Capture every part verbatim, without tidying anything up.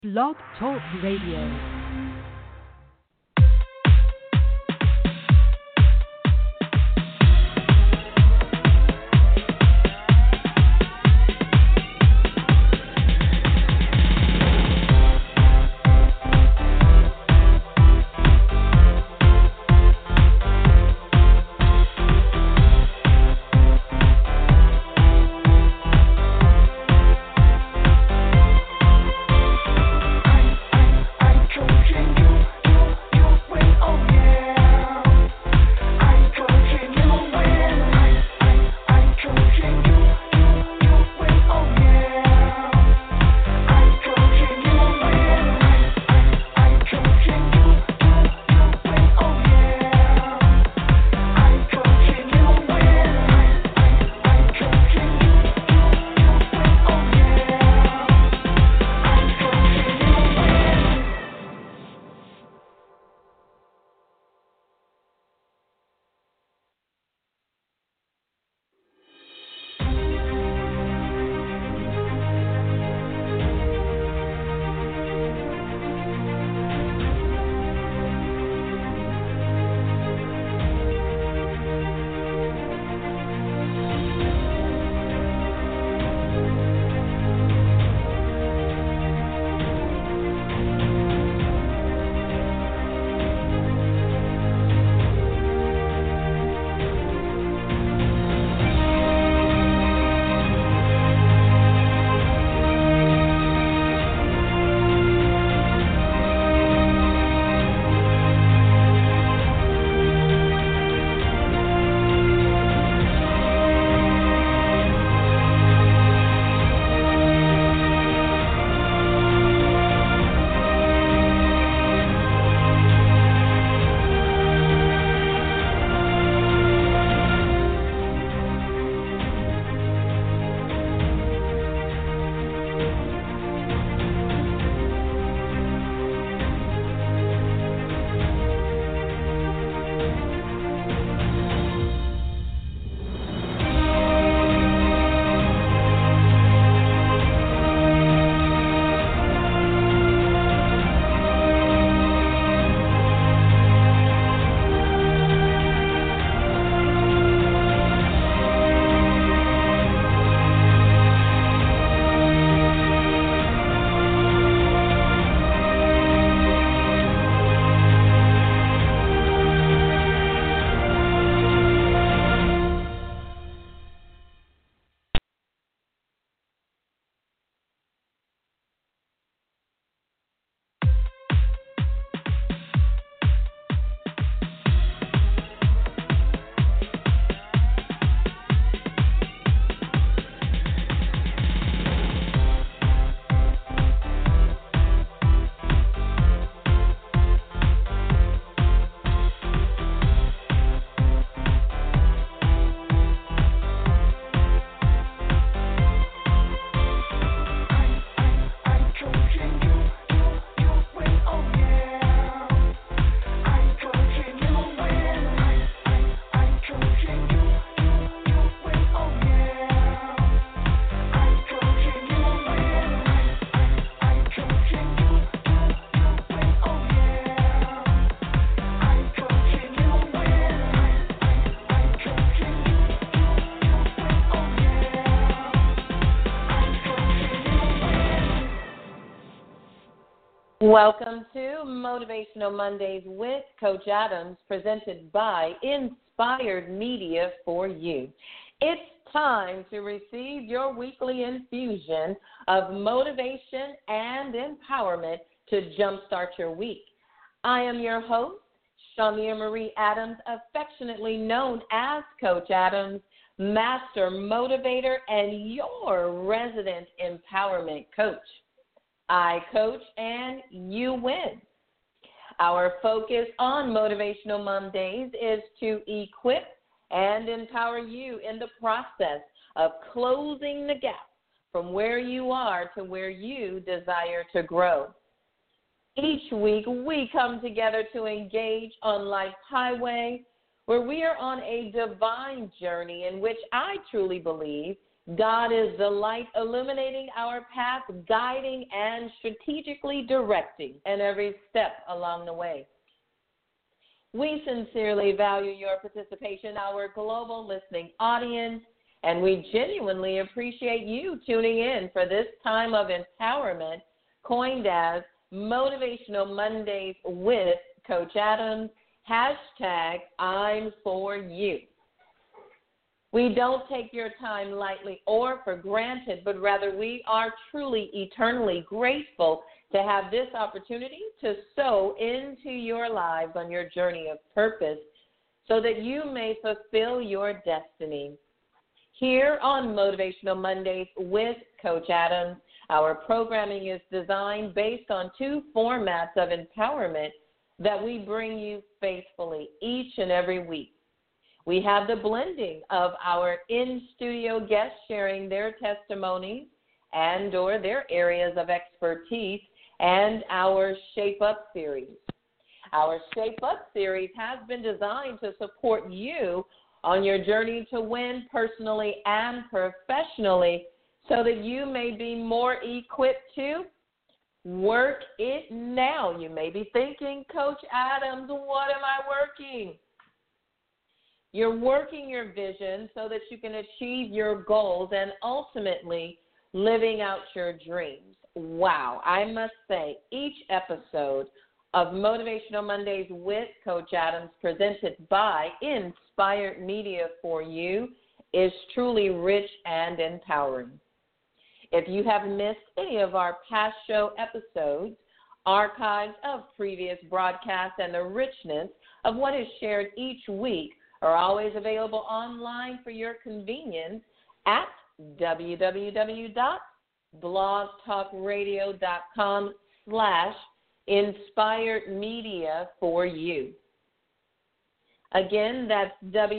Blog Talk Radio. Welcome to Motivational Mondays with Coach Adams, presented by Inspired Media for you. It's time to receive your weekly infusion of motivation and empowerment to jumpstart your week. I am your host, Shamia Marie Adams, affectionately known as Coach Adams, Master Motivator and your resident empowerment coach. I coach and you win. Our focus on Motivational Mondays is to equip and empower you in the process of closing the gap from where you are to where you desire to grow. Each week, we come together to engage on life's highway, where we are on a divine journey in which I truly believe God is the light illuminating our path, guiding and strategically directing in every step along the way. We sincerely value your participation, our global listening audience, and we genuinely appreciate you tuning in for this time of empowerment, coined as Motivational Mondays with Coach Adams, hashtag I'm for you. We don't take your time lightly or for granted, but rather we are truly eternally grateful to have this opportunity to sow into your lives on your journey of purpose so that you may fulfill your destiny. Here on Motivational Mondays with Coach Adams, our programming is designed based on two formats of empowerment that we bring you faithfully each and every week. We have the blending of our in-studio guests sharing their testimonies and or their areas of expertise, and our Shape Up series. Our Shape Up series has been designed to support you on your journey to win personally and professionally so that you may be more equipped to work it now. You may be thinking, Coach Adams, what am I working? You're working your vision so that you can achieve your goals and ultimately living out your dreams. Wow, I must say, each episode of Motivational Mondays with Coach Adams, presented by Inspired Media for You, is truly rich and empowering. If you have missed any of our past show episodes, archives of previous broadcasts, and the richness of what is shared each week are always available online for your convenience at www.blogtalkradio.com slash inspired media for you. Again, that's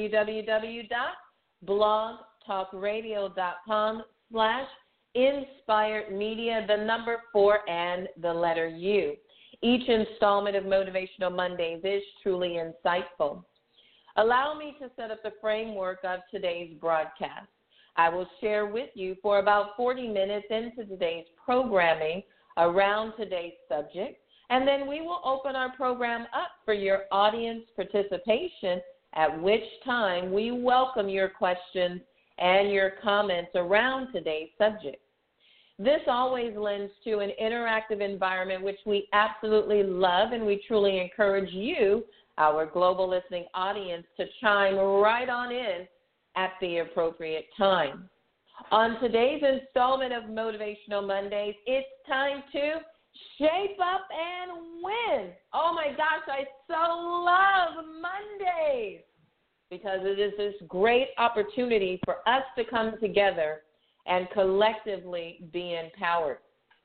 www.blogtalkradio.com slash inspired media, the number four and the letter U. Each installment of Motivational Mondays is truly insightful. Allow me to set up the framework of today's broadcast. I will share with you for about forty minutes into today's programming around today's subject, and then we will open our program up for your audience participation, at which time we welcome your questions and your comments around today's subject. This always lends to an interactive environment, which we absolutely love, and we truly encourage you, our global listening audience, to chime right on in at the appropriate time. On today's installment of Motivational Mondays, it's time to shape up and win. Oh my gosh, I so love Mondays because it is this great opportunity for us to come together and collectively be empowered.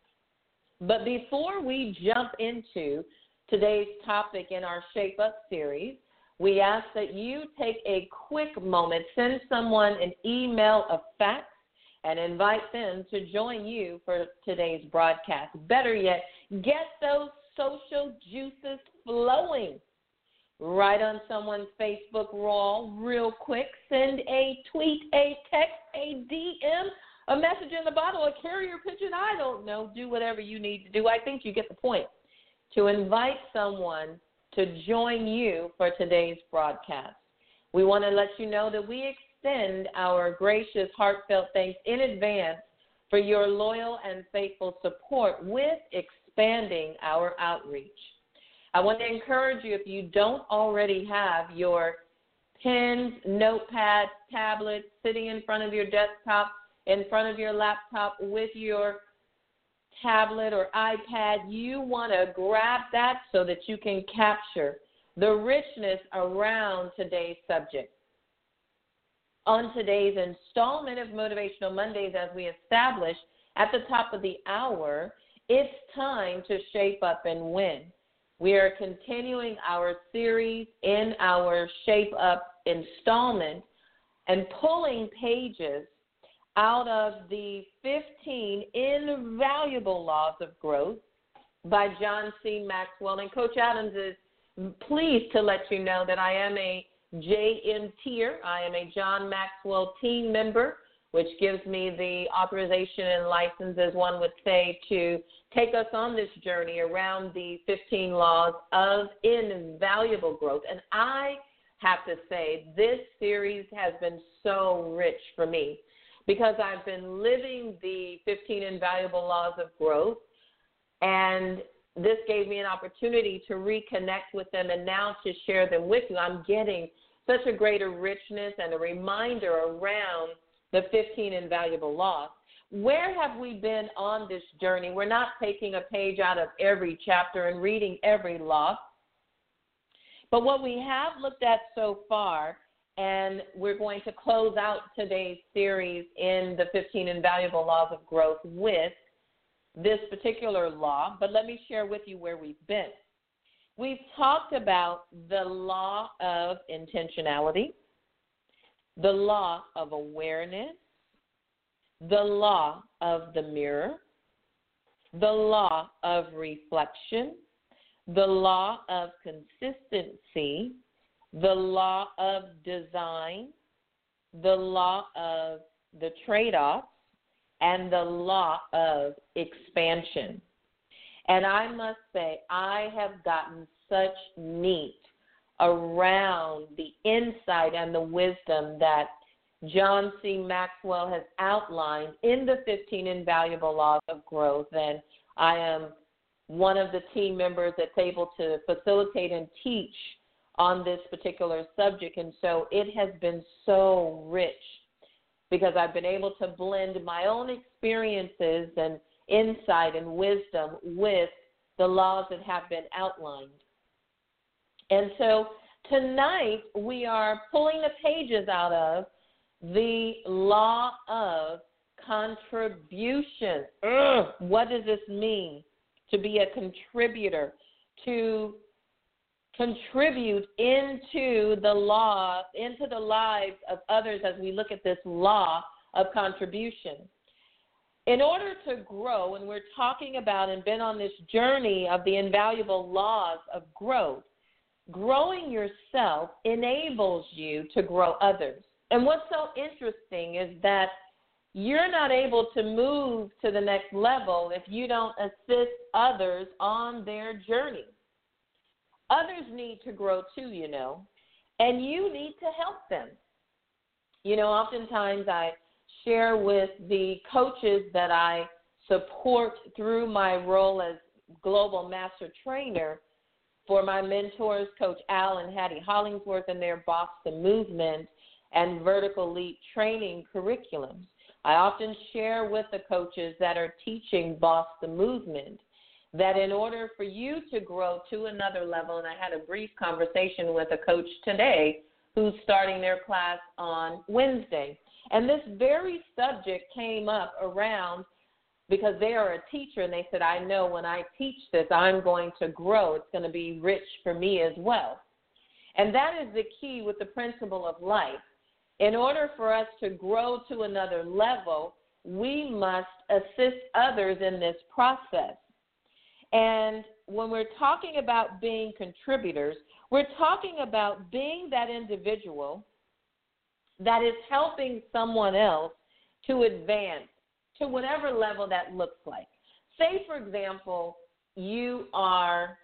But before we jump into today's topic in our Shape Up series, we ask that you take a quick moment, send someone an email of facts, and invite them to join you for today's broadcast. Better yet, get those social juices flowing. Write on someone's Facebook wall real quick. Send a tweet, a text, a D M, a message in the bottle, a carrier pigeon. I don't know. Do whatever you need to do. I think you get the point. To invite someone to join you for today's broadcast. We want to let you know that we extend our gracious, heartfelt thanks in advance for your loyal and faithful support with expanding our outreach. I want to encourage you, if you don't already have your pens, notepads, tablets sitting in front of your desktop, in front of your laptop with your tablet or iPad, you want to grab that so that you can capture the richness around today's subject. On today's installment of Motivational Mondays, as we established at the top of the hour, it's time to shape up and win. We are continuing our series in our Shape Up installment and pulling pages out of the fifteen Invaluable Laws of Growth by John C. Maxwell. And Coach Adams is pleased to let you know that I am a J M tier. I am a John Maxwell team member which gives me the authorization and license, as one would say, to take us on this journey around the fifteen laws of invaluable growth. And I have to say, this series has been so rich for me because I've been living the fifteen invaluable laws of growth, and this gave me an opportunity to reconnect with them and now to share them with you. I'm getting such a greater richness and a reminder around the fifteen invaluable laws. Where have we been on this journey? We're not taking a page out of every chapter and reading every law. But what we have looked at so far, and we're going to close out today's series in the fifteen invaluable laws of growth with this particular law, but let me share with you where we've been. We've talked about the law of intentionality, the law of awareness, the law of the mirror, the law of reflection, the law of consistency, the law of design, the law of the trade-offs, and the law of expansion. And I must say, I have gotten such meat around the insight and the wisdom that John C. Maxwell has outlined in the fifteen invaluable laws of growth. And I am one of the team members that's able to facilitate and teach on this particular subject. And so it has been so rich because I've been able to blend my own experiences and insight and wisdom with the laws that have been outlined. And so tonight we are pulling the pages out of the law of contribution. Ugh, what does this mean? To be a contributor, to contribute into the law, into the lives of others as we look at this law of contribution. In order to grow, and we're talking about and been on this journey of the invaluable laws of growth, growing yourself enables you to grow others. And what's so interesting is that you're not able to move to the next level if you don't assist others on their journey. Others need to grow too, you know, and you need to help them. You know, oftentimes I share with the coaches that I support through my role as global master trainer for my mentors, Coach Al and Hattie Hollingsworth, and their Boss the Movement and Vertical Leap training curriculums. I often share with the coaches that are teaching Boss the Movement that in order for you to grow to another level, and I had a brief conversation with a coach today who's starting their class on Wednesday, and this very subject came up around because they are a teacher, and they said, I know when I teach this, I'm going to grow. It's going to be rich for me as well. And that is the key with the principle of life. In order for us to grow to another level, we must assist others in this process. And when we're talking about being contributors, we're talking about being that individual that is helping someone else to advance to whatever level that looks like. Say, for example, you are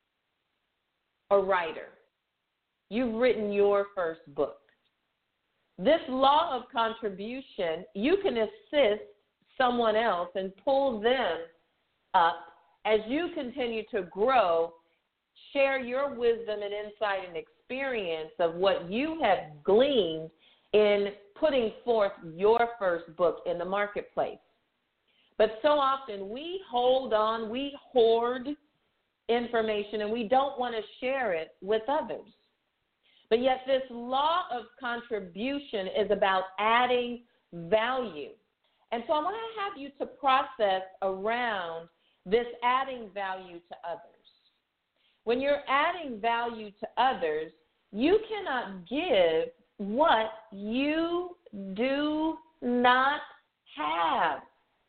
a writer. You've written your first book. This law of contribution, you can assist someone else and pull them up as you continue to grow, share your wisdom and insight and experience of what you have gleaned in putting forth your first book in the marketplace. But so often we hold on, we hoard information, and we don't want to share it with others. But yet this law of contribution is about adding value. And so I want to have you to process around this adding value to others. When you're adding value to others, you cannot give what you do not have.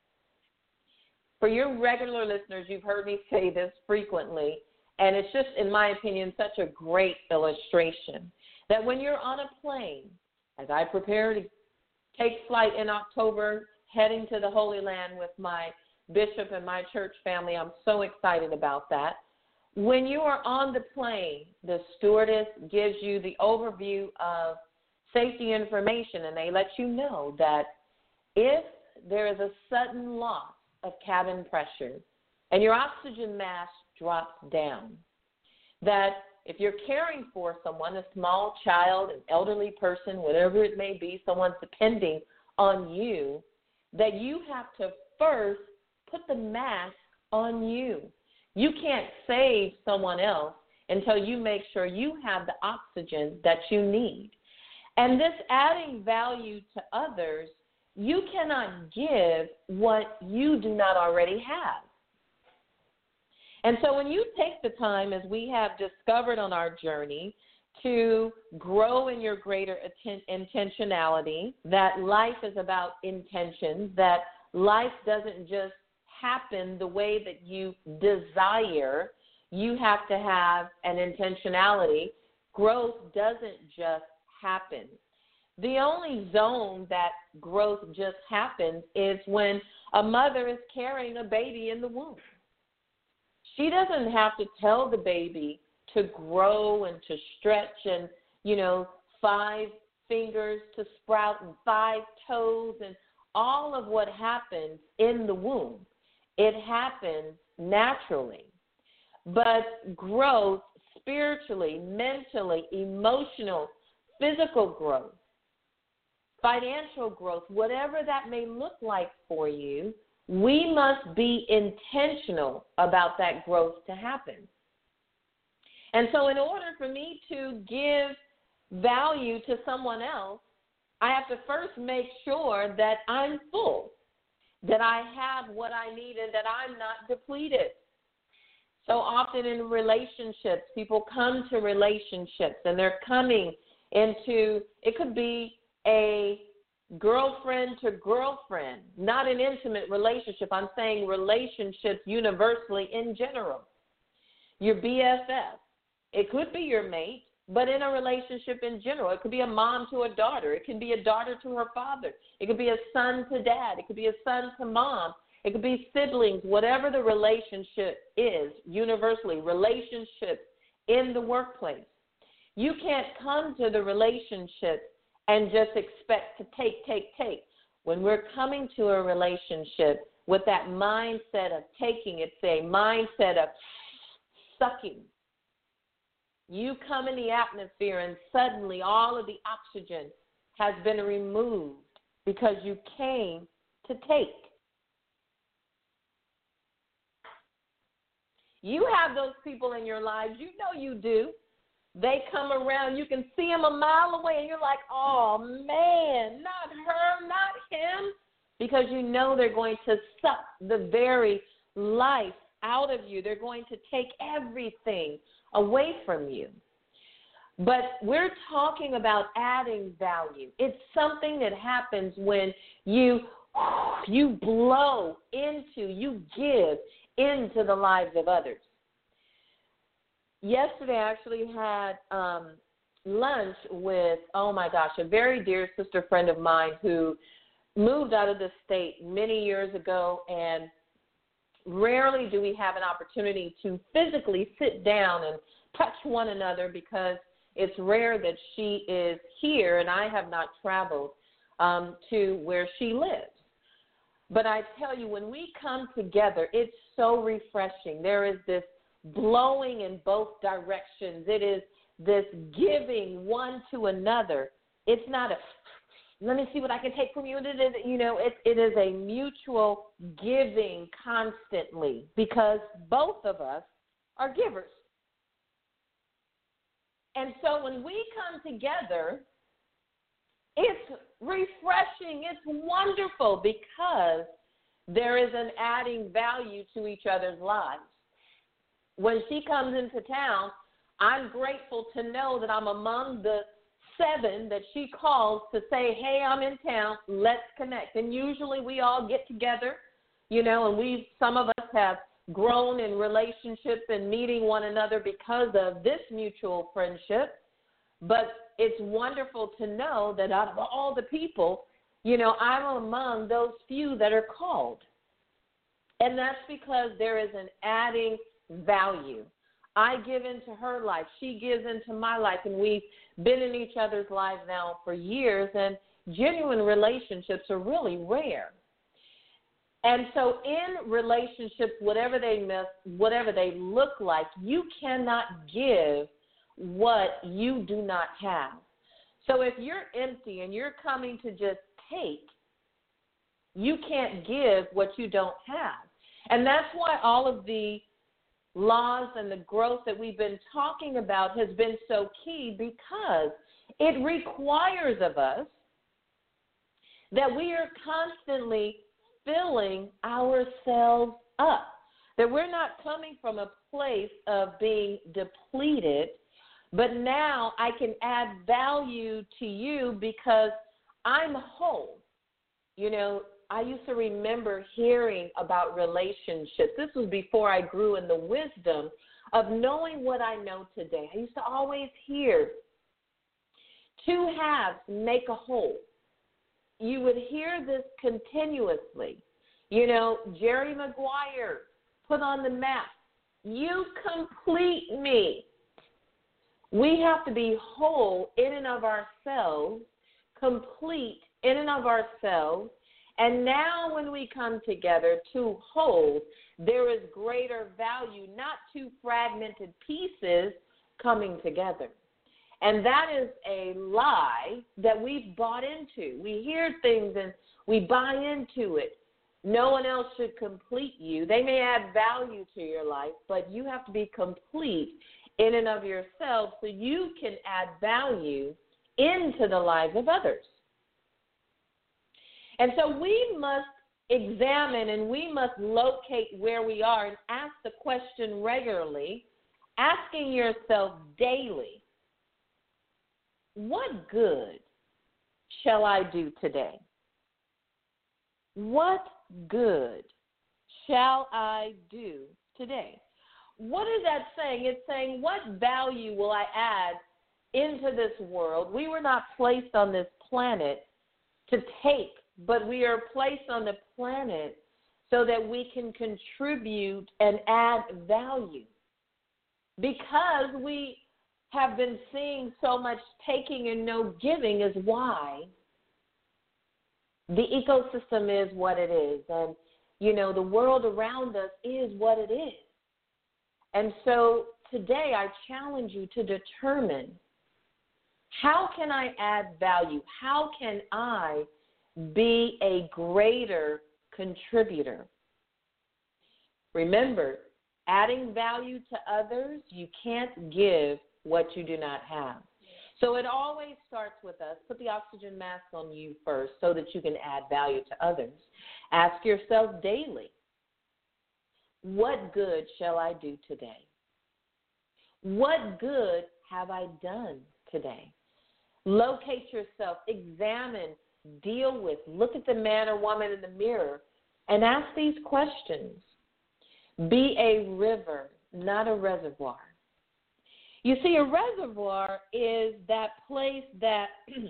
For your regular listeners, you've heard me say this frequently, and it's just, in my opinion, such a great illustration that when you're on a plane, as I prepare to take flight in October, heading to the Holy Land with my bishop and my church family. I'm so excited about that. When you are on the plane, the stewardess gives you the overview of safety information, and they let you know that if there is a sudden loss of cabin pressure and your oxygen mask drops down, that if you're caring for someone, a small child, an elderly person, whatever it may be, someone's depending on you, that you have to first put the mask on you. You can't save someone else until you make sure you have the oxygen that you need. And this adding value to others, you cannot give what you do not already have. And so when you take the time, as we have discovered on our journey, to grow in your greater atten- intentionality, that life is about intentions, that life doesn't just happen the way that you desire, you have to have an intentionality. Growth doesn't just happen. The only zone that growth just happens is when a mother is carrying a baby in the womb. She doesn't have to tell the baby to grow and to stretch and, you know, five fingers to sprout and five toes and all of what happens in the womb. It happens naturally. But growth, spiritually, mentally, emotional, physical growth, financial growth, whatever that may look like for you, we must be intentional about that growth to happen. And so in order for me to give value to someone else, I have to first make sure that I'm full, that I have what I need, and that I'm not depleted. So often in relationships, people come to relationships, and they're coming into, it could be a girlfriend to girlfriend, not an intimate relationship. I'm saying relationships universally in general. Your B F F. It could be your mate, but in a relationship in general. It could be a mom to a daughter. It could be a daughter to her father. It could be a son to dad. It could be a son to mom. It could be siblings, whatever the relationship is, universally, relationships in the workplace. You can't come to the relationship and just expect to take, take, take. When we're coming to a relationship with that mindset of taking, it's a mindset of sucking. You come in the atmosphere and suddenly all of the oxygen has been removed because you came to take. You have those people in your lives. You know you do. They come around. You can see them a mile away, and you're like, oh, man, not her, not him, because you know they're going to suck the very life out of you. They're going to take everything away from you. But we're talking about adding value. It's something that happens when you you blow into, you give into the lives of others. Yesterday I actually had um, lunch with, oh my gosh, a very dear sister friend of mine who moved out of the state many years ago, and rarely do we have an opportunity to physically sit down and touch one another because it's rare that she is here and I have not traveled um, to where she lives. But I tell you, when we come together, it's so refreshing. There is this blowing in both directions. It is this giving one to another. It's not a, let me see what I can take from you. It is, you know, it, it is a mutual giving constantly because both of us are givers. And so when we come together, it's refreshing. It's wonderful because there is an adding value to each other's lives. When she comes into town, I'm grateful to know that I'm among the seven that she calls to say, hey, I'm in town, let's connect. And usually we all get together, you know, and we, some of us have grown in relationships and meeting one another because of this mutual friendship. But it's wonderful to know that out of all the people, You know, I'm among those few that are called. And that's because there is an adding value. I give into her life. She gives into my life. And we've been in each other's lives now for years. And genuine relationships are really rare. And so in relationships, whatever they miss, whatever they look like, you cannot give what you do not have. So if you're empty and you're coming to just take, you can't give what you don't have. And that's why all of the laws and the growth that we've been talking about has been so key, because it requires of us that we are constantly filling ourselves up, that we're not coming from a place of being depleted, but now I can add value to you because I'm whole. You know, I used to remember hearing about relationships. This was before I grew in the wisdom of knowing what I know today. I used to always hear two halves make a whole. You would hear this continuously. You know, Jerry Maguire put on the map, you complete me. We have to be whole in and of ourselves, complete in and of ourselves. And now when we come together to whole, there is greater value, not two fragmented pieces coming together. And that is a lie that we've bought into. We hear things and we buy into it. No one else should complete you. They may add value to your life, but you have to be complete in and of yourself so you can add value into the lives of others. And so we must examine and we must locate where we are and ask the question regularly, asking yourself daily, what good shall I do today? What good shall I do today? What is that saying? It's saying, what value will I add into this world? We were not placed on this planet to take, but we are placed on the planet so that we can contribute and add value. Because we have been seeing so much taking and no giving is why the ecosystem is what it is. And, you know, the world around us is what it is. And so today I challenge you to determine, how can I add value? How can I be a greater contributor? Remember, adding value to others, you can't give what you do not have. So it always starts with us. Put the oxygen mask on you first so that you can add value to others. Ask yourself daily, what good shall I do today? What good have I done today? Locate yourself, examine, deal with, look at the man or woman in the mirror and ask these questions. Be a river, not a reservoir. You see, a reservoir is that place that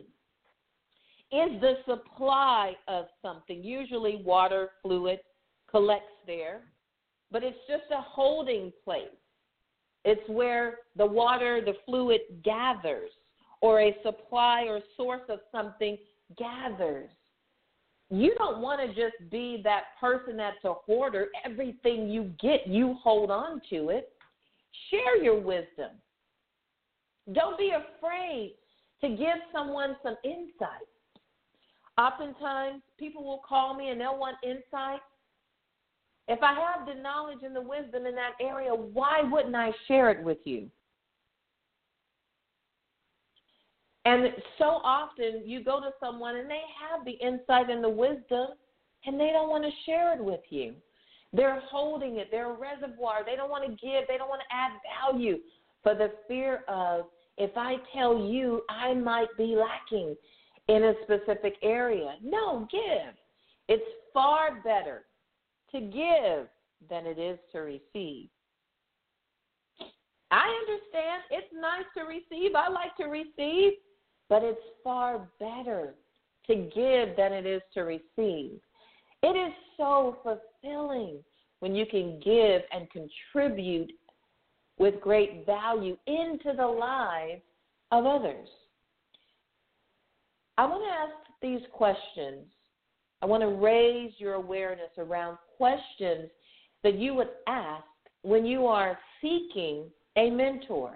is the supply of something. Usually water, fluid collects there, but it's just a holding place. It's where the water, the fluid gathers, or a supply or source of something gathers. You don't want to just be that person that's a hoarder. Everything you get, you hold on to it. Share your wisdom. Don't be afraid to give someone some insight. Oftentimes, people will call me and they'll want insight. If I have the knowledge and the wisdom in that area, why wouldn't I share it with you? And so often you go to someone and they have the insight and the wisdom and they don't want to share it with you. They're holding it. They're a reservoir. They don't want to give. They don't want to add value for the fear of, if I tell you, I might be lacking in a specific area. No, give. It's far better to give than it is to receive. I understand it's nice to receive. I like to receive, but it's far better to give than it is to receive. It is so fulfilling when you can give and contribute with great value into the lives of others. I want to ask these questions. I want to raise your awareness around questions that you would ask when you are seeking a mentor.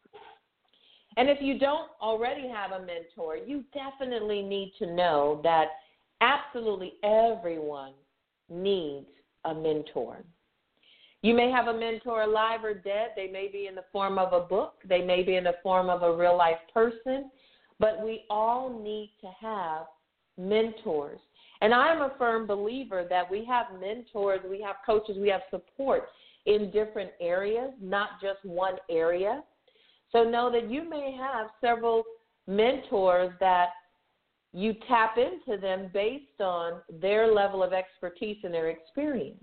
And if you don't already have a mentor, you definitely need to know that absolutely everyone needs a mentor. You may have a mentor alive or dead. They may be in the form of a book. They may be in the form of a real-life person. But we all need to have mentors. And I am a firm believer that we have mentors, we have coaches, we have support in different areas, not just one area. So know that you may have several mentors that you tap into them based on their level of expertise and their experience.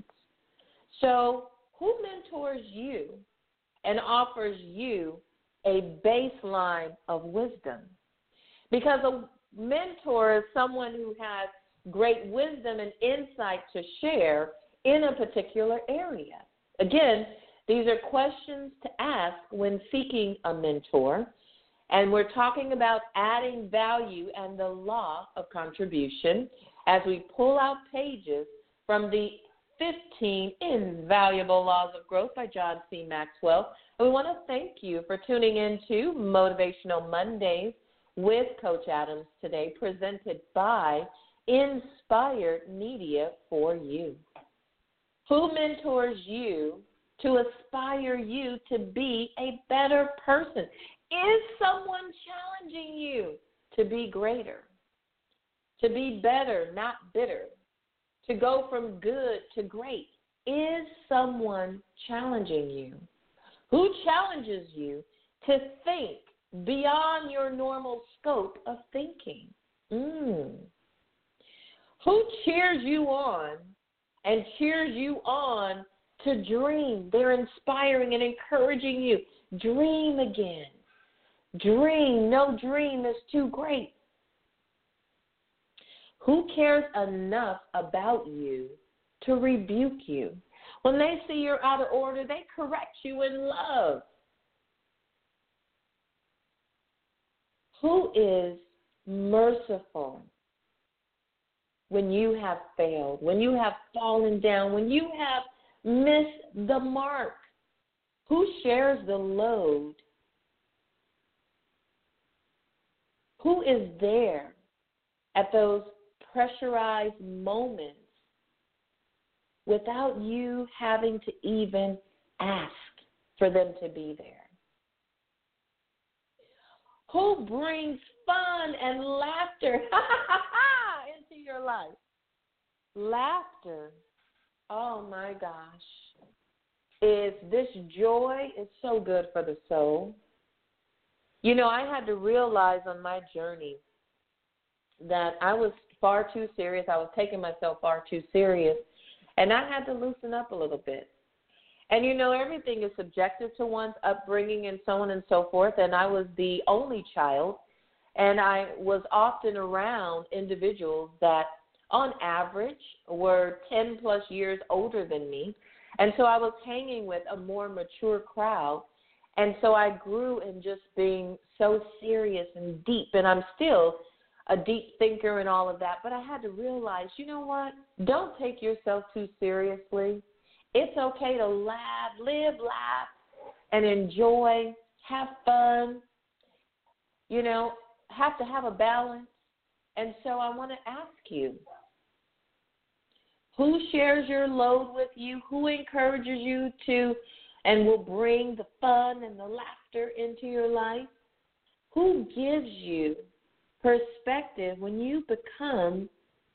So who mentors you and offers you a baseline of wisdom? Because a mentor is someone who has great wisdom and insight to share in a particular area. Again, these are questions to ask when seeking a mentor, and we're talking about adding value and the law of contribution as we pull out pages from the fifteen Invaluable Laws of Growth by John C. Maxwell. And we want to thank you for tuning in to Motivational Mondays with Coach Adams today, presented by Inspired Media for You. Who mentors you to aspire you to be a better person? Is someone challenging you to be greater, to be better, not bitter, to go from good to great? Is someone challenging you? Who challenges you to think beyond your normal scope of thinking? Mm. Who cheers you on and cheers you on to dream? They're inspiring and encouraging you. Dream again. Dream. No dream is too great. Who cares enough about you to rebuke you? When they see you're out of order, they correct you in love. Who is merciful when you have failed, when you have fallen down, when you have missed the mark? Who shares the load? Who is there at those pressurized moments without you having to even ask for them to be there? Who brings fun and laughter into your life? Laughter, oh my gosh, is this joy is so good for the soul. You know, I had to realize on my journey that I was far too serious. I was taking myself far too serious, and I had to loosen up a little bit. And, you know, everything is subjective to one's upbringing and so on and so forth, and I was the only child, and I was often around individuals that, on average, were ten plus years older than me, and so I was hanging with a more mature crowd, and so I grew in just being so serious and deep, and I'm still a deep thinker and all of that, but I had to realize, you know what, don't take yourself too seriously. It's okay to laugh, live, laugh, and enjoy, have fun, you know, have to have a balance. And so I want to ask you, who shares your load with you? Who encourages you to and will bring the fun and the laughter into your life? Who gives you perspective when you become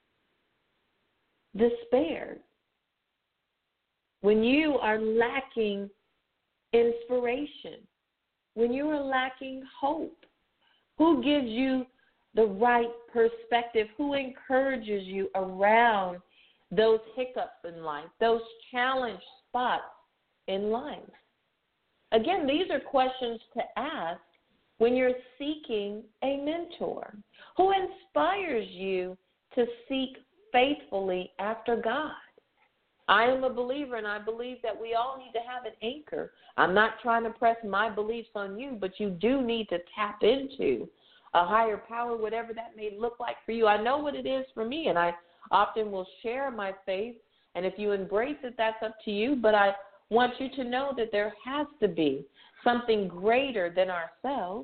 despaired? When you are lacking inspiration, when you are lacking hope? Who gives you the right perspective? Who encourages you around those hiccups in life, those challenge spots in life? Again, these are questions to ask when you're seeking a mentor? Who inspires you to seek faithfully after God? I am a believer, and I believe that we all need to have an anchor. I'm not trying to press my beliefs on you, but you do need to tap into a higher power, whatever that may look like for you. I know what it is for me, and I often will share my faith, and if you embrace it, that's up to you, but I want you to know that there has to be something greater than ourselves.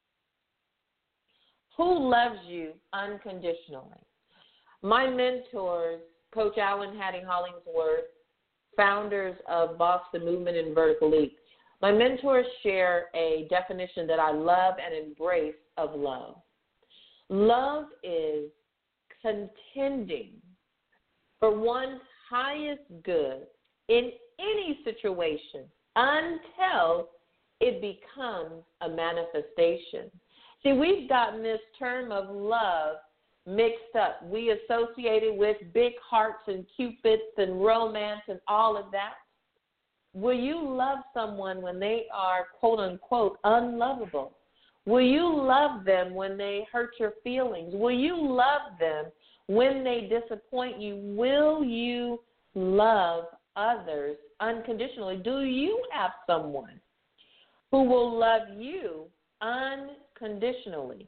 Who loves you unconditionally? My mentors, Coach Alan Hattie Hollingsworth, founders of Boston Movement and Vertical Leap, my mentors share a definition that I love and embrace of love. Love is contending for one's highest good in any situation until it becomes a manifestation. See, we've gotten this term of love mixed up. We associate it with big hearts and cupids and romance and all of that. Will you love someone when they are, quote unquote, unlovable? Will you love them when they hurt your feelings? Will you love them when they disappoint you? Will you love others unconditionally? Do you have someone who will love you unconditionally?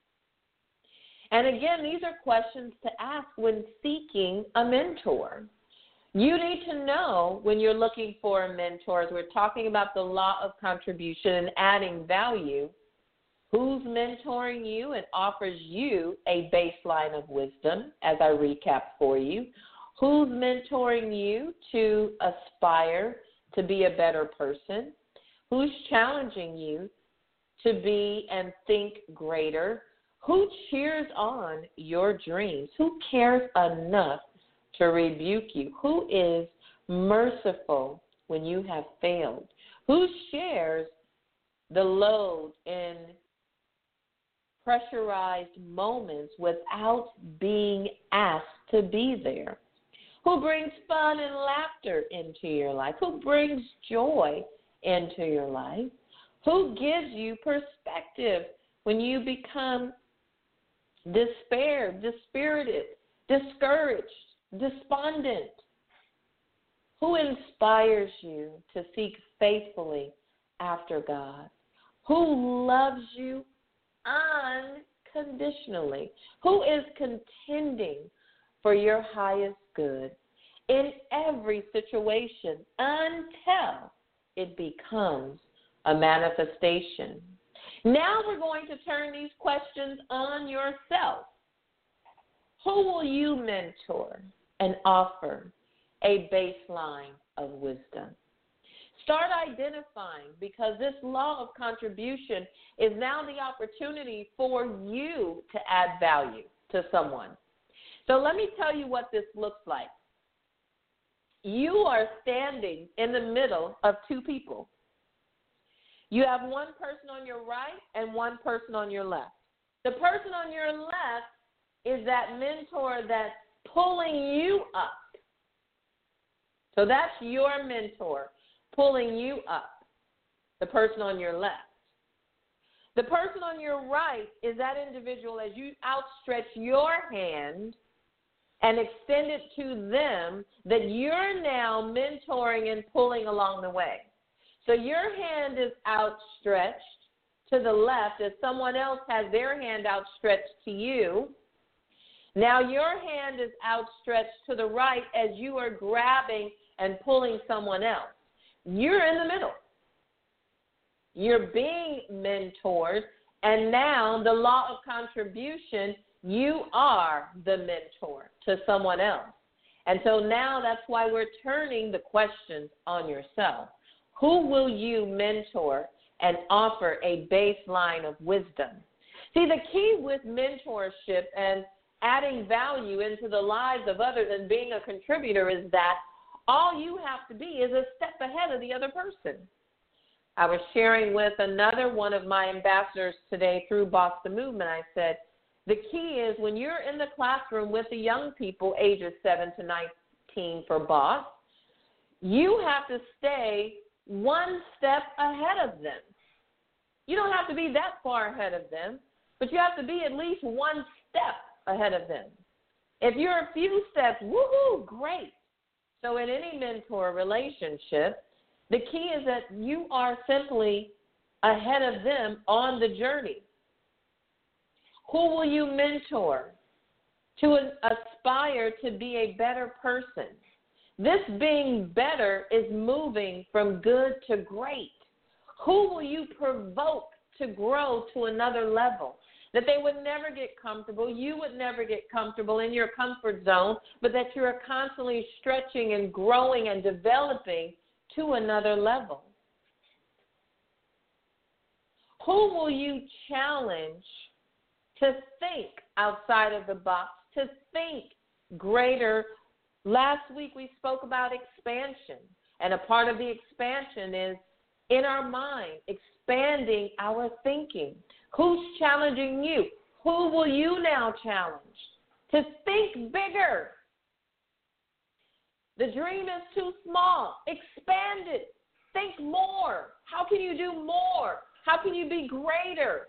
And again, these are questions to ask when seeking a mentor. You need to know when you're looking for a mentor, as we're talking about the law of contribution and adding value, who's mentoring you and offers you a baseline of wisdom, as I recap for you. Who's mentoring you to aspire to be a better person? Who's challenging you to be and think greater? Who cheers on your dreams? Who cares enough to rebuke you? Who is merciful when you have failed? Who shares the load in pressurized moments without being asked to be there? Who brings fun and laughter into your life? Who brings joy into your life? Who gives you perspective when you become despair, dispirited, discouraged, despondent? Who inspires you to seek faithfully after God? Who loves you unconditionally? Who is contending for your highest good in every situation until it becomes a manifestation? Now we're going to turn these questions on yourself. Who will you mentor and offer a baseline of wisdom? Start identifying, because this law of contribution is now the opportunity for you to add value to someone. So let me tell you what this looks like. You are standing in the middle of two people. You have one person on your right and one person on your left. The person on your left is that mentor that's pulling you up. So that's your mentor pulling you up, the person on your left. The person on your right is that individual as you outstretch your hand and extend it to them that you're now mentoring and pulling along the way. So your hand is outstretched to the left as someone else has their hand outstretched to you. Now your hand is outstretched to the right as you are grabbing and pulling someone else. You're in the middle. You're being mentored, and now the law of contribution, you are the mentor to someone else. And so now that's why we're turning the questions on yourself. Who will you mentor and offer a baseline of wisdom? See, the key with mentorship and adding value into the lives of others and being a contributor is that all you have to be is a step ahead of the other person. I was sharing with another one of my ambassadors today through Boston Movement. I said, the key is when you're in the classroom with the young people ages seven to nineteen for BOSS, you have to stay one step ahead of them. You don't have to be that far ahead of them, but you have to be at least one step ahead of them. If you're a few steps, woohoo, great. So in any mentor relationship, the key is that you are simply ahead of them on the journey. Who will you mentor to aspire to be a better person? This being better is moving from good to great. Who will you provoke to grow to another level? That they would never get comfortable, you would never get comfortable in your comfort zone, but that you are constantly stretching and growing and developing to another level. Who will you challenge to think outside of the box, to think greater? Last week we spoke about expansion, and a part of the expansion is in our mind, expanding our thinking. Who's challenging you? Who will you now challenge to think bigger? The dream is too small. Expand it. Think more. How can you do more? How can you be greater?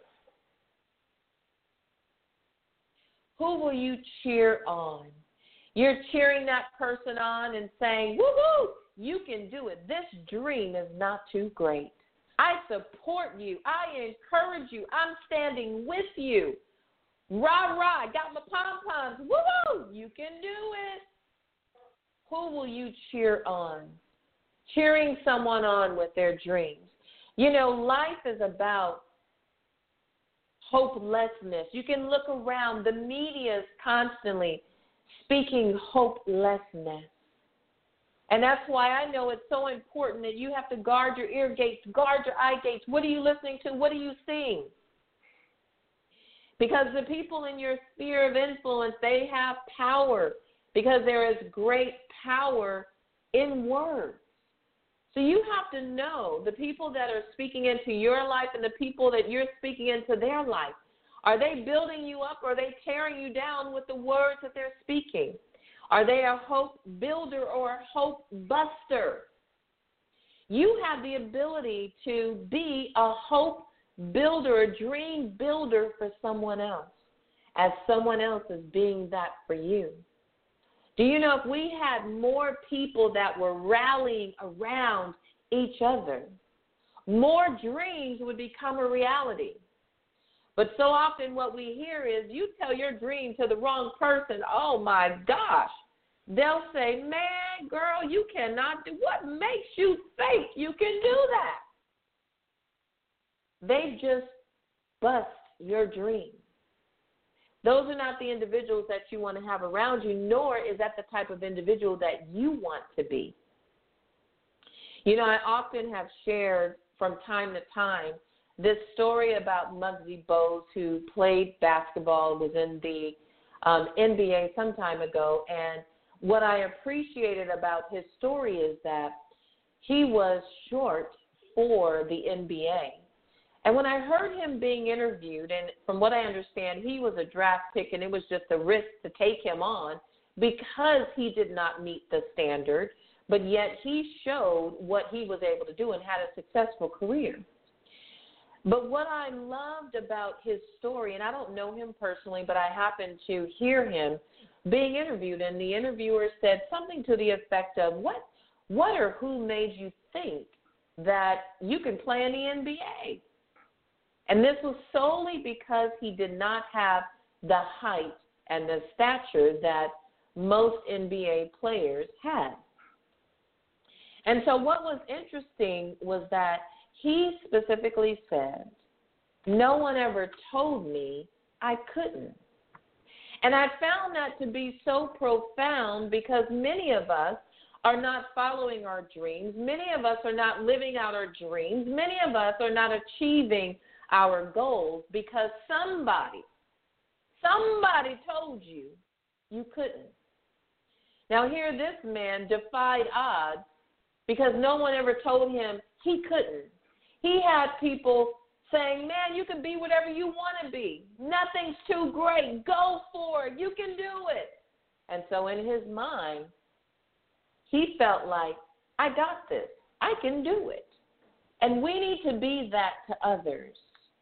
Who will you cheer on? You're cheering that person on and saying, woo-hoo, you can do it. This dream is not too great. I support you. I encourage you. I'm standing with you. Rah, rah, got my pom-poms. Woo-hoo, you can do it. Who will you cheer on? Cheering someone on with their dreams. You know, life is about hopelessness. You can look around. The media is constantly speaking hopelessness. And that's why I know it's so important that you have to guard your ear gates, guard your eye gates. What are you listening to? What are you seeing? Because the people in your sphere of influence, they have power, because there is great power in words. So you have to know the people that are speaking into your life and the people that you're speaking into their life. Are they building you up, or are they tearing you down with the words that they're speaking? Are they a hope builder or a hope buster? You have the ability to be a hope builder, a dream builder for someone else, as someone else is being that for you. Do you know, if we had more people that were rallying around each other, more dreams would become a reality. But so often what we hear is, you tell your dream to the wrong person, oh my gosh. They'll say, man, girl, you cannot do, what makes you think you can do that? They just bust your dream. Those are not the individuals that you want to have around you, nor is that the type of individual that you want to be. You know, I often have shared from time to time this story about Muggsy Bogues, who played basketball, was in the um, N B A some time ago, and what I appreciated about his story is that he was short for the N B A. And when I heard him being interviewed, and from what I understand, he was a draft pick, and it was just a risk to take him on because he did not meet the standard, but yet he showed what he was able to do and had a successful career. But what I loved about his story, and I don't know him personally, but I happened to hear him being interviewed, and the interviewer said something to the effect of, what, what or who made you think that you can play in the N B A? And this was solely because he did not have the height and the stature that most N B A players had. And so what was interesting was that he specifically said, no one ever told me I couldn't. And I found that to be so profound, because many of us are not following our dreams. Many of us are not living out our dreams. Many of us are not achieving our goals because somebody, somebody told you you couldn't. Now here, this man defied odds because no one ever told him he couldn't. He had people saying, man, you can be whatever you want to be. Nothing's too great. Go for it. You can do it. And so in his mind, he felt like, I got this. I can do it. And we need to be that to others.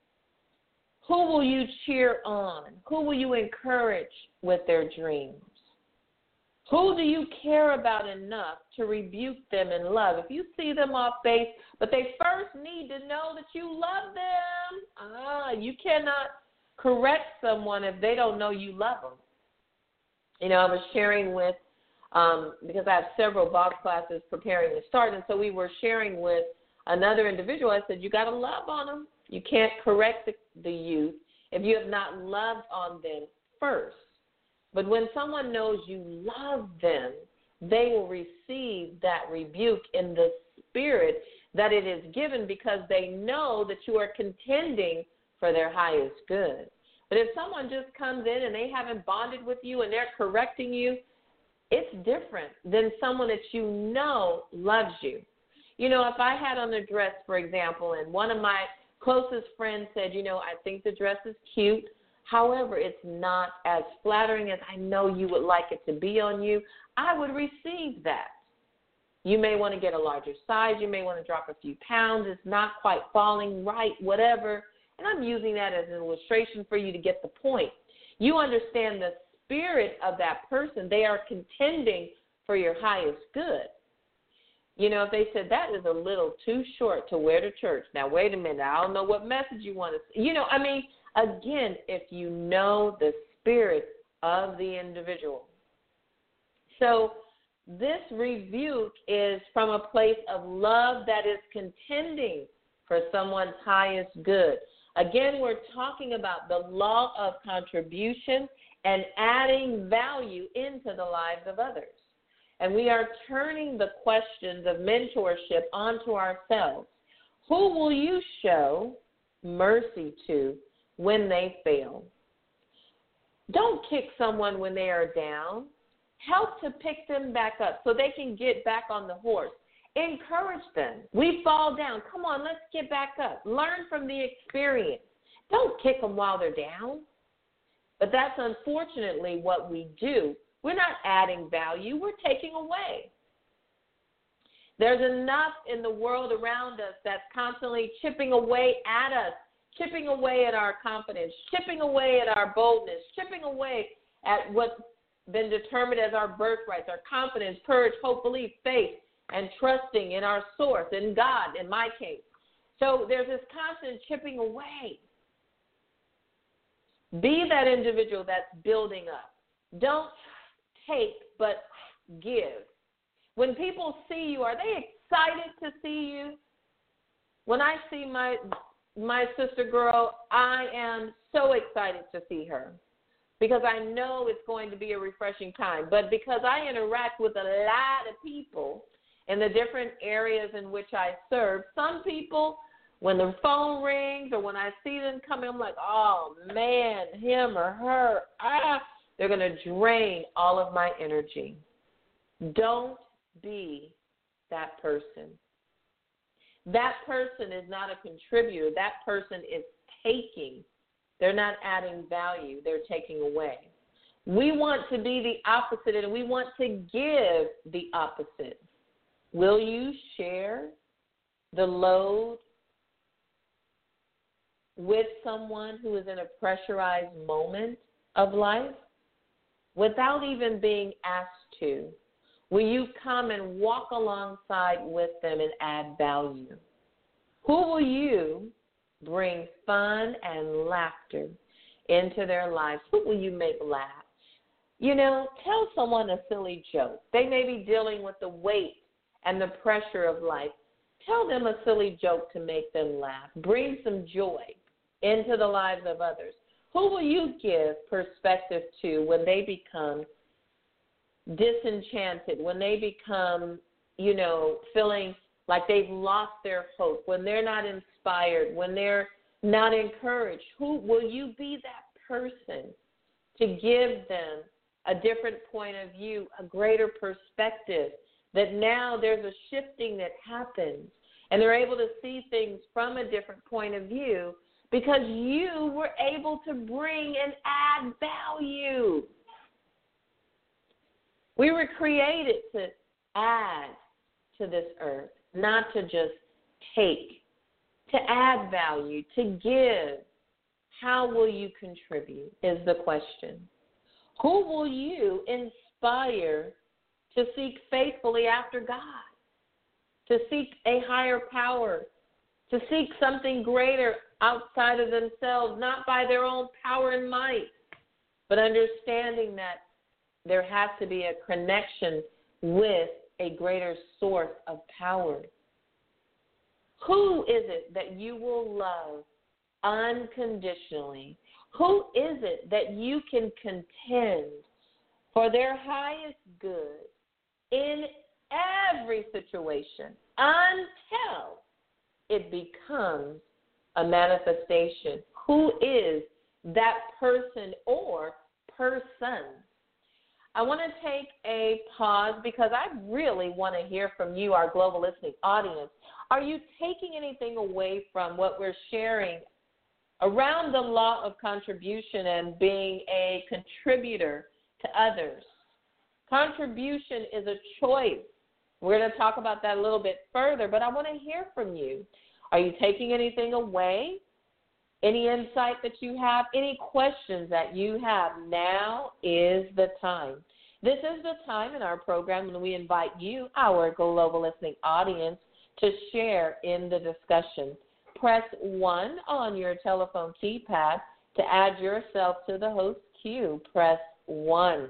Who will you cheer on? Who will you encourage with their dreams? Who do you care about enough to rebuke them in love? If you see them off base, but they first need to know that you love them. Ah, you cannot correct someone if they don't know you love them. You know, I was sharing with, um, because I have several box classes preparing to start, and so we were sharing with another individual. I said, you got to love on them. You can't correct the, the youth if you have not loved on them first. But when someone knows you love them, they will receive that rebuke in the spirit that it is given, because they know that you are contending for their highest good. But if someone just comes in and they haven't bonded with you and they're correcting you, it's different than someone that you know loves you. You know, if I had on a dress, for example, and one of my closest friends said, you know, I think the dress is cute. However, it's not as flattering as I know you would like it to be on you, I would receive that. You may want to get a larger size. You may want to drop a few pounds. It's not quite falling right, whatever. And I'm using that as an illustration for you to get the point. You understand the spirit of that person. They are contending for your highest good. You know, if they said that is a little too short to wear to church. Now, wait a minute. I don't know what message you want to, you know, I mean, again, if you know the spirit of the individual. So this rebuke is from a place of love that is contending for someone's highest good. Again, we're talking about the law of contribution and adding value into the lives of others. And we are turning the questions of mentorship onto ourselves. Who will you show mercy to when they fail? Don't kick someone when they are down. Help to pick them back up so they can get back on the horse. Encourage them. We fall down. Come on, let's get back up. Learn from the experience. Don't kick them while they're down. But that's unfortunately what we do. We're not adding value. We're taking away. There's enough in the world around us that's constantly chipping away at us, chipping away at our confidence, chipping away at our boldness, chipping away at what's been determined as our birthrights, our confidence, courage, hope, belief, faith, and trusting in our source, in God, in my case. So there's this constant chipping away. Be that individual that's building up. Don't take, but give. When people see you, are they excited to see you? When I see my my sister girl, I am so excited to see her because I know it's going to be a refreshing time. But because I interact with a lot of people in the different areas in which I serve, some people, when the phone rings or when I see them coming, I'm like, oh, man, him or her, ah, they're going to drain all of my energy. Don't be that person. That person is not a contributor. That person is taking. They're not adding value. They're taking away. We want to be the opposite, and we want to give the opposite. Will you share the load with someone who is in a pressurized moment of life without even being asked to? Will you come and walk alongside with them and add value? Who will you bring fun and laughter into their lives? Who will you make laugh? You know, tell someone a silly joke. They may be dealing with the weight and the pressure of life. Tell them a silly joke to make them laugh. Bring some joy into the lives of others. Who will you give perspective to when they become disenchanted, when they become, you know, feeling like they've lost their hope, when they're not inspired, when they're not encouraged? Who will you be that person to give them a different point of view, a greater perspective, that now there's a shifting that happens and they're able to see things from a different point of view because you were able to bring and add value. We were created to add to this earth, not to just take to add value, to give. How will you contribute is the question. Who will you inspire to seek faithfully after God, to seek a higher power, to seek something greater outside of themselves, not by their own power and might, but understanding that there has to be a connection with a greater source of power? Who is it that you will love unconditionally? Who is it that you can contend for their highest good in every situation until it becomes a manifestation? Who is that person or persons? I want to take a pause because I really want to hear from you, our global listening audience. Are you taking anything away from what we're sharing around the law of contribution and being a contributor to others? Contribution is a choice. We're going to talk about that a little bit further, but I want to hear from you. Are you taking anything away? Any insight that you have? Any questions that you have? Now is the time. This is the time in our program when we invite you, our global listening audience, to share in the discussion. Press one on your telephone keypad to add yourself to the host queue. Press one.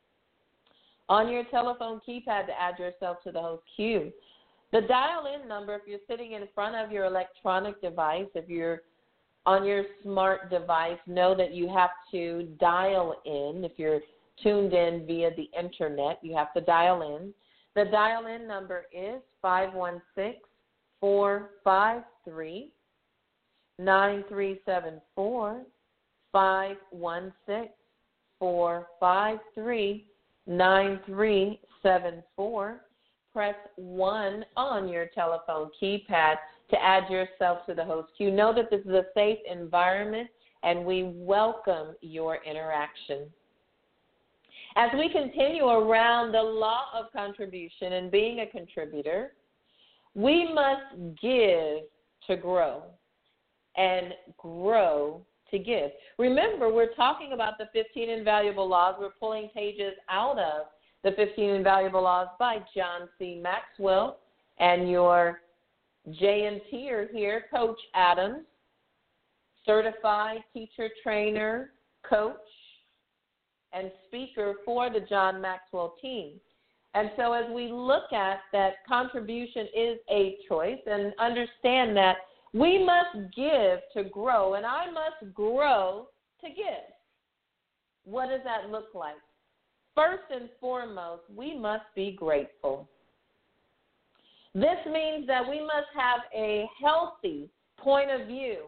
On your telephone keypad to add yourself to the host queue. The dial-in number, if you're sitting in front of your electronic device, if you're on your smart device, know that you have to dial in. If you're tuned in via the internet, you have to dial in. The dial-in number is five one six, four five three, nine three seven four, five one six, four five three, nine three seven four. Press one on your telephone keypad to add yourself to the host queue. Know that this is a safe environment, and we welcome your interaction. As we continue around the law of contribution and being a contributor, we must give to grow and grow to give. Remember, we're talking about the fifteen Invaluable Laws. We're pulling pages out of the fifteen Invaluable Laws by John C. Maxwell, and your J and T-er here, Coach Adams, certified teacher, trainer, coach, and speaker for the John Maxwell team. And so as we look at that, contribution is a choice, and understand that we must give to grow, and I must grow to give. What does that look like? First and foremost, we must be grateful. This means that we must have a healthy point of view,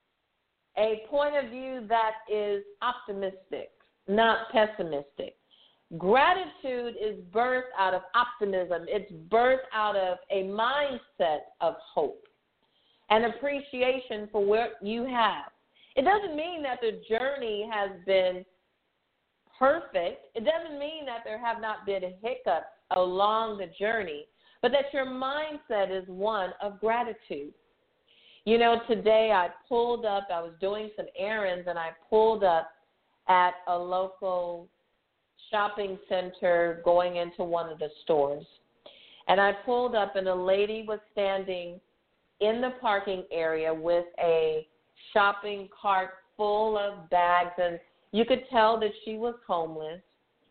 a point of view that is optimistic, not pessimistic. Gratitude is birthed out of optimism. It's birthed out of a mindset of hope and appreciation for what you have. It doesn't mean that the journey has been perfect. It doesn't mean that there have not been hiccups along the journey, but that your mindset is one of gratitude. You know, today I pulled up, I was doing some errands, and I pulled up at a local shopping center going into one of the stores. And I pulled up, and a lady was standing in the parking area with a shopping cart full of bags, and you could tell that she was homeless.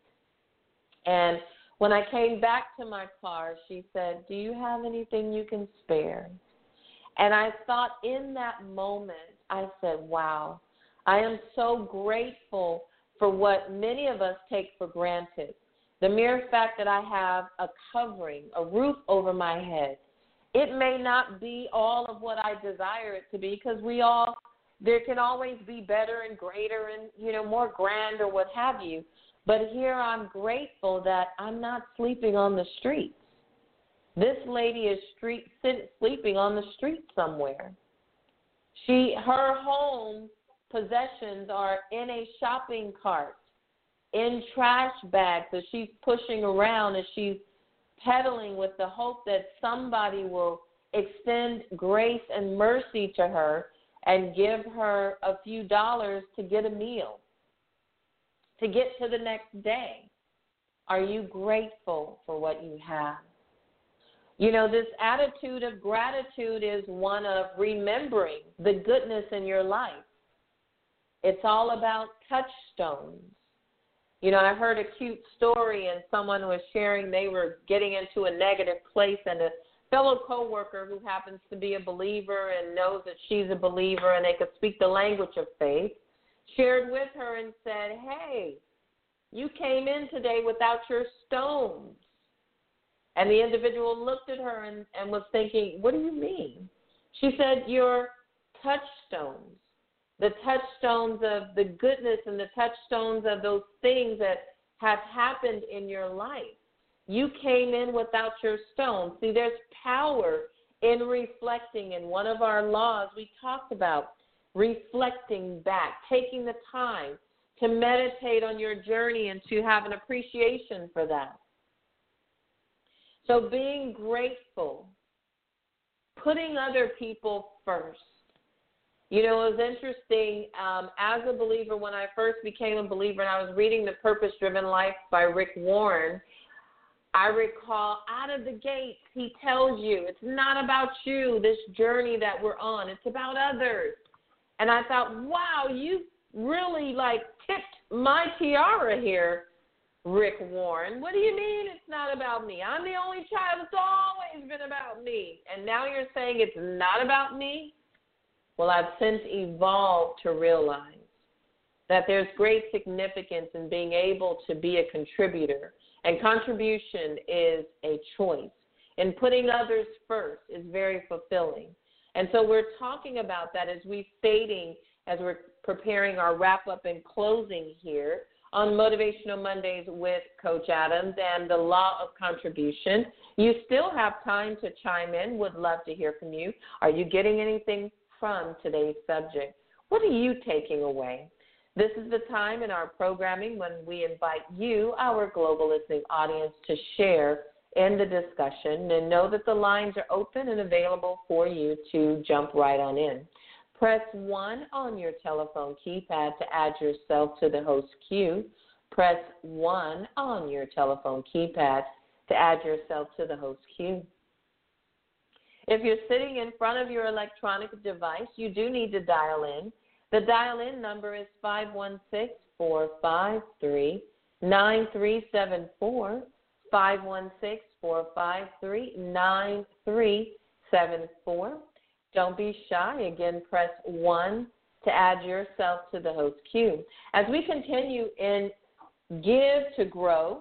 And when I came back to my car, she said, "Do you have anything you can spare?" And I thought in that moment, I said, wow, I am so grateful for what many of us take for granted. The mere fact that I have a covering, a roof over my head. It may not be all of what I desire it to be, because we all, there can always be better and greater and, you know, more grand or what have you. But here I'm grateful that I'm not sleeping on the streets. This lady is street sit, sleeping on the street somewhere. She, her home possessions are in a shopping cart, in trash bags that she's pushing around as she's pedaling with the hope that somebody will extend grace and mercy to her and give her a few dollars to get a meal, to get to the next day? Are you grateful for what you have? You know, this attitude of gratitude is one of remembering the goodness in your life. It's all about touchstones. You know, I heard a cute story, and someone was sharing they were getting into a negative place, and a fellow coworker who happens to be a believer and knows that she's a believer and they could speak the language of faith, shared with her and said, hey, you came in today without your stones. And the individual looked at her and, and was thinking, what do you mean? She said, your touchstones, the touchstones of the goodness and the touchstones of those things that have happened in your life. You came in without your stones. See, there's power in reflecting. In one of our laws, we talked about reflecting back, taking the time to meditate on your journey and to have an appreciation for that. So being grateful, putting other people first. You know, it was interesting, um, as a believer, when I first became a believer and I was reading The Purpose-Driven Life by Rick Warren, I recall out of the gate, he tells you, it's not about you, this journey that we're on. It's about others. And I thought, wow, you really, like, tipped my tiara here, Rick Warren. What do you mean it's not about me? I'm the only child. It's always been about me. And now you're saying it's not about me? Well, I've since evolved to realize that there's great significance in being able to be a contributor. And contribution is a choice. And putting others first is very fulfilling. And so we're talking about that as we're stating, as we're preparing our wrap-up and closing here on Motivational Mondays with Coach Adams and the law of contribution. You still have time to chime in. Would love to hear from you. Are you getting anything from today's subject? What are you taking away? This is the time in our programming when we invite you, our global listening audience, to share in the discussion, and know that the lines are open and available for you to jump right on in. Press one on your telephone keypad to add yourself to the host queue. Press one on your telephone keypad to add yourself to the host queue. If you're sitting in front of your electronic device, you do need to dial in. The dial-in number is five one six, four five three, nine three seven four, five one six, four five three, nine three seven four. Don't be shy. Again, press one to add yourself to the host queue. As we continue in Give to Grow,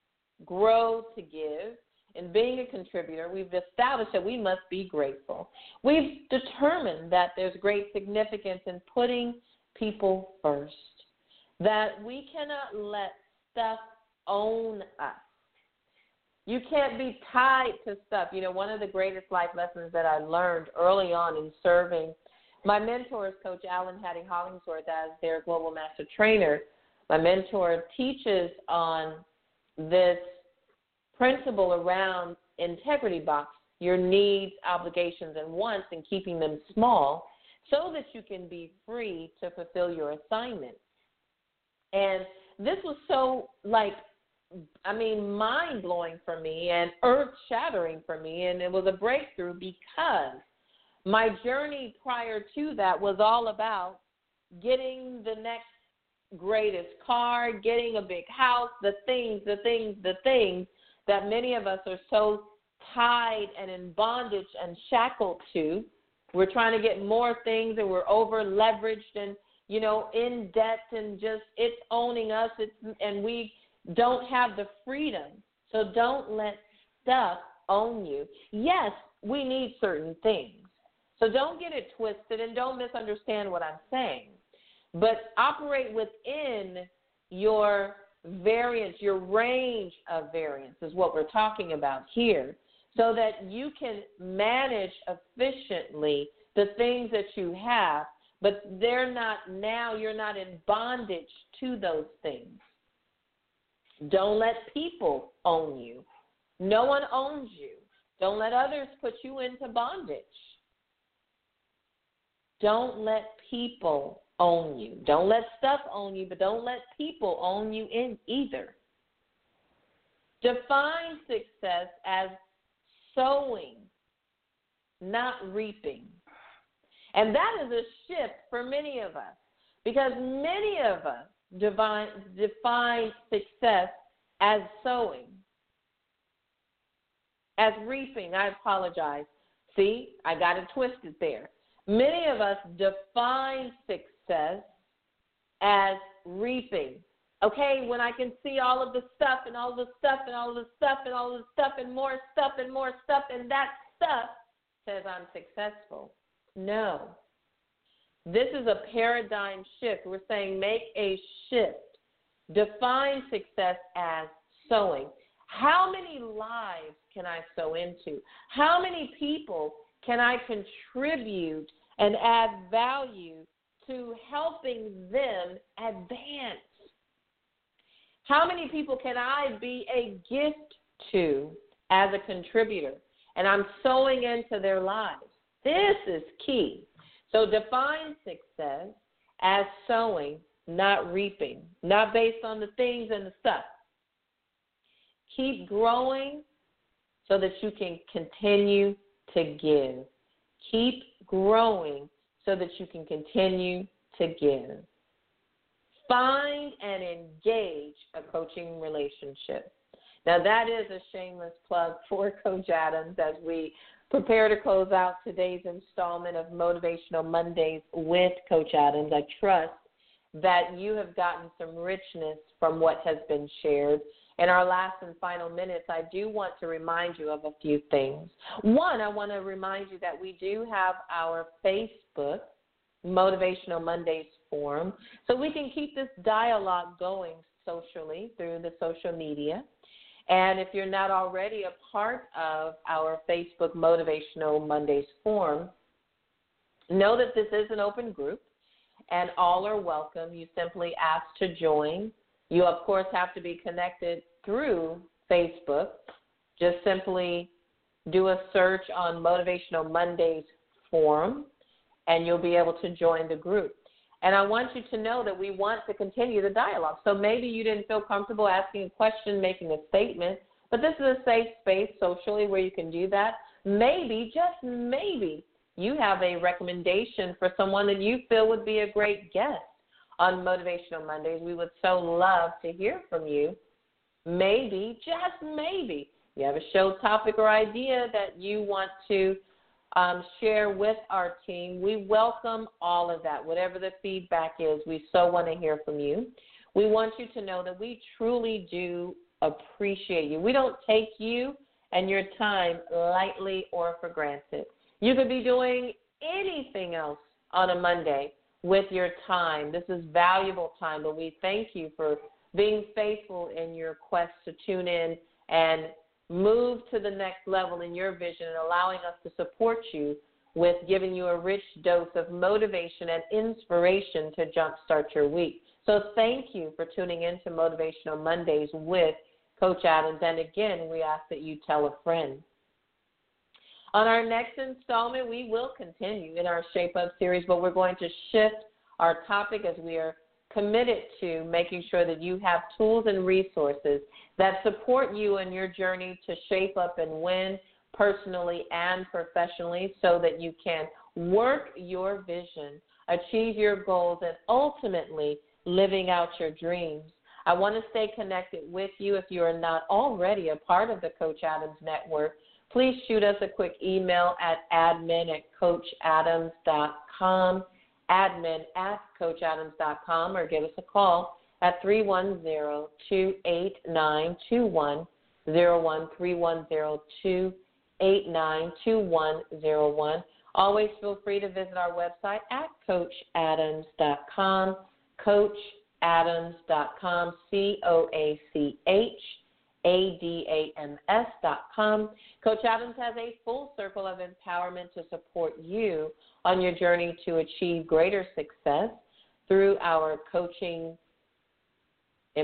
Grow to Give, and being a contributor, we've established that we must be grateful. We've determined that there's great significance in putting people first, that we cannot let stuff own us. You can't be tied to stuff. You know, one of the greatest life lessons that I learned early on in serving, my mentor is Coach Alan Hattie Hollingsworth as their Global Master Trainer. My mentor teaches on this principle around integrity box, your needs, obligations, and wants, and keeping them small so that you can be free to fulfill your assignment. And this was so, like, I mean, mind-blowing for me and earth-shattering for me, and it was a breakthrough because my journey prior to that was all about getting the next greatest car, getting a big house, the things, the things, the things that many of us are so tied and in bondage and shackled to. We're trying to get more things, and we're over-leveraged and, you know, in debt, and just it's owning us, it's, and we don't have the freedom. So don't let stuff own you. Yes, we need certain things. So don't get it twisted and don't misunderstand what I'm saying. But operate within your variance, your range of variance is what we're talking about here, so that you can manage efficiently the things that you have, but they're not now, you're not in bondage to those things. Don't let people own you. No one owns you. Don't let others put you into bondage. Don't let people own you. Don't let stuff own you, but don't let people own you in either. Define success as sowing, not reaping. And that is a shift for many of us, because many of us define, define success as sowing, as reaping. I apologize. See, I got it twisted there. Many of us define success as reaping. Okay, when I can see all of the stuff and all the stuff and all the stuff and all the stuff and more stuff and more stuff, and that stuff says I'm successful. No. This is a paradigm shift. We're saying make a shift. Define success as sowing. How many lives can I sow into? How many people can I contribute and add value to helping them advance? How many people can I be a gift to as a contributor? And I'm sowing into their lives. This is key. So define success as sowing, not reaping, not based on the things and the stuff. Keep growing so that you can continue to give. Keep growing so that you can continue to give. Find and engage a coaching relationship. Now, that is a shameless plug for Coach Adams as we prepare to close out today's installment of Motivational Mondays with Coach Adams. I trust that you have gotten some richness from what has been shared. In our last and final minutes, I do want to remind you of a few things. One, I want to remind you that we do have our Facebook Motivational Mondays forum, so we can keep this dialogue going socially through the social media. And if you're not already a part of our Facebook Motivational Mondays forum, know that this is an open group, and all are welcome. You simply ask to join. You, of course, have to be connected through Facebook. Just simply do a search on Motivational Mondays forum, and you'll be able to join the group. And I want you to know that we want to continue the dialogue. So maybe you didn't feel comfortable asking a question, making a statement, but this is a safe space socially where you can do that. Maybe, just maybe, you have a recommendation for someone that you feel would be a great guest on Motivational Mondays. We would so love to hear from you. Maybe, just maybe, you have a show topic or idea that you want to um, share with our team. We welcome all of that. Whatever the feedback is, we so want to hear from you. We want you to know that we truly do appreciate you. We don't take you and your time lightly or for granted. You could be doing anything else on a Monday with your time. This is valuable time, but we thank you for being faithful in your quest to tune in and move to the next level in your vision and allowing us to support you with giving you a rich dose of motivation and inspiration to jumpstart your week. So thank you for tuning in to Motivational Mondays with Coach Adams. And again, we ask that you tell a friend. On our next installment, we will continue in our Shape Up series, but we're going to shift our topic as we are committed to making sure that you have tools and resources that support you in your journey to shape up and win personally and professionally so that you can work your vision, achieve your goals, and ultimately living out your dreams. I want to stay connected with you. If you are not already a part of the Coach Adams Network, please shoot us a quick email at admin at coach adams dot com, admin at coach adams dot com, or give us a call at three one zero, two eight nine, two one zero one, three one zero, two eight nine, two one zero one. Always feel free to visit our website at coach adams dot com, coach adams dot com, C O A C H A D A M S dot com. Coach Adams has a full circle of empowerment to support you on your journey to achieve greater success through our coaching,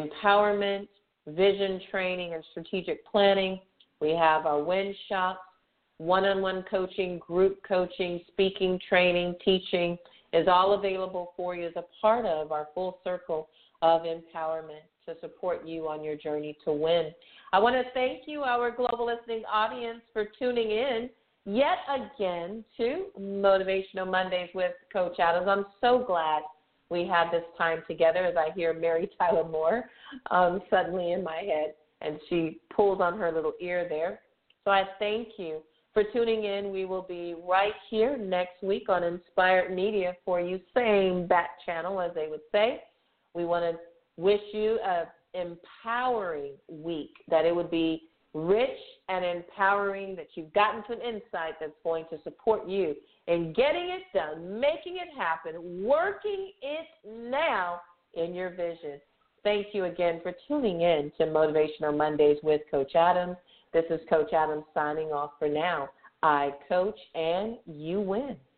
empowerment, vision training, and strategic planning. We have our win shops. one-on-one coaching, group coaching, speaking, training, teaching is all available for you as a part of our full circle of empowerment to support you on your journey to win. I want to thank you, our global listening audience, for tuning in yet again to Motivational Mondays with Coach Adams. I'm so glad we had this time together as I hear Mary Tyler Moore um, suddenly in my head, and she pulled on her little ear there. So I thank you for tuning in. We will be right here next week on Inspired Media for you, same bat channel as they would say. We want to wish you an empowering week, that it would be rich and empowering, that you've gotten some insight that's going to support you in getting it done, making it happen, working it now in your vision. Thank you again for tuning in to Motivational Mondays with Coach Adams. This is Coach Adams signing off for now. I coach and you win.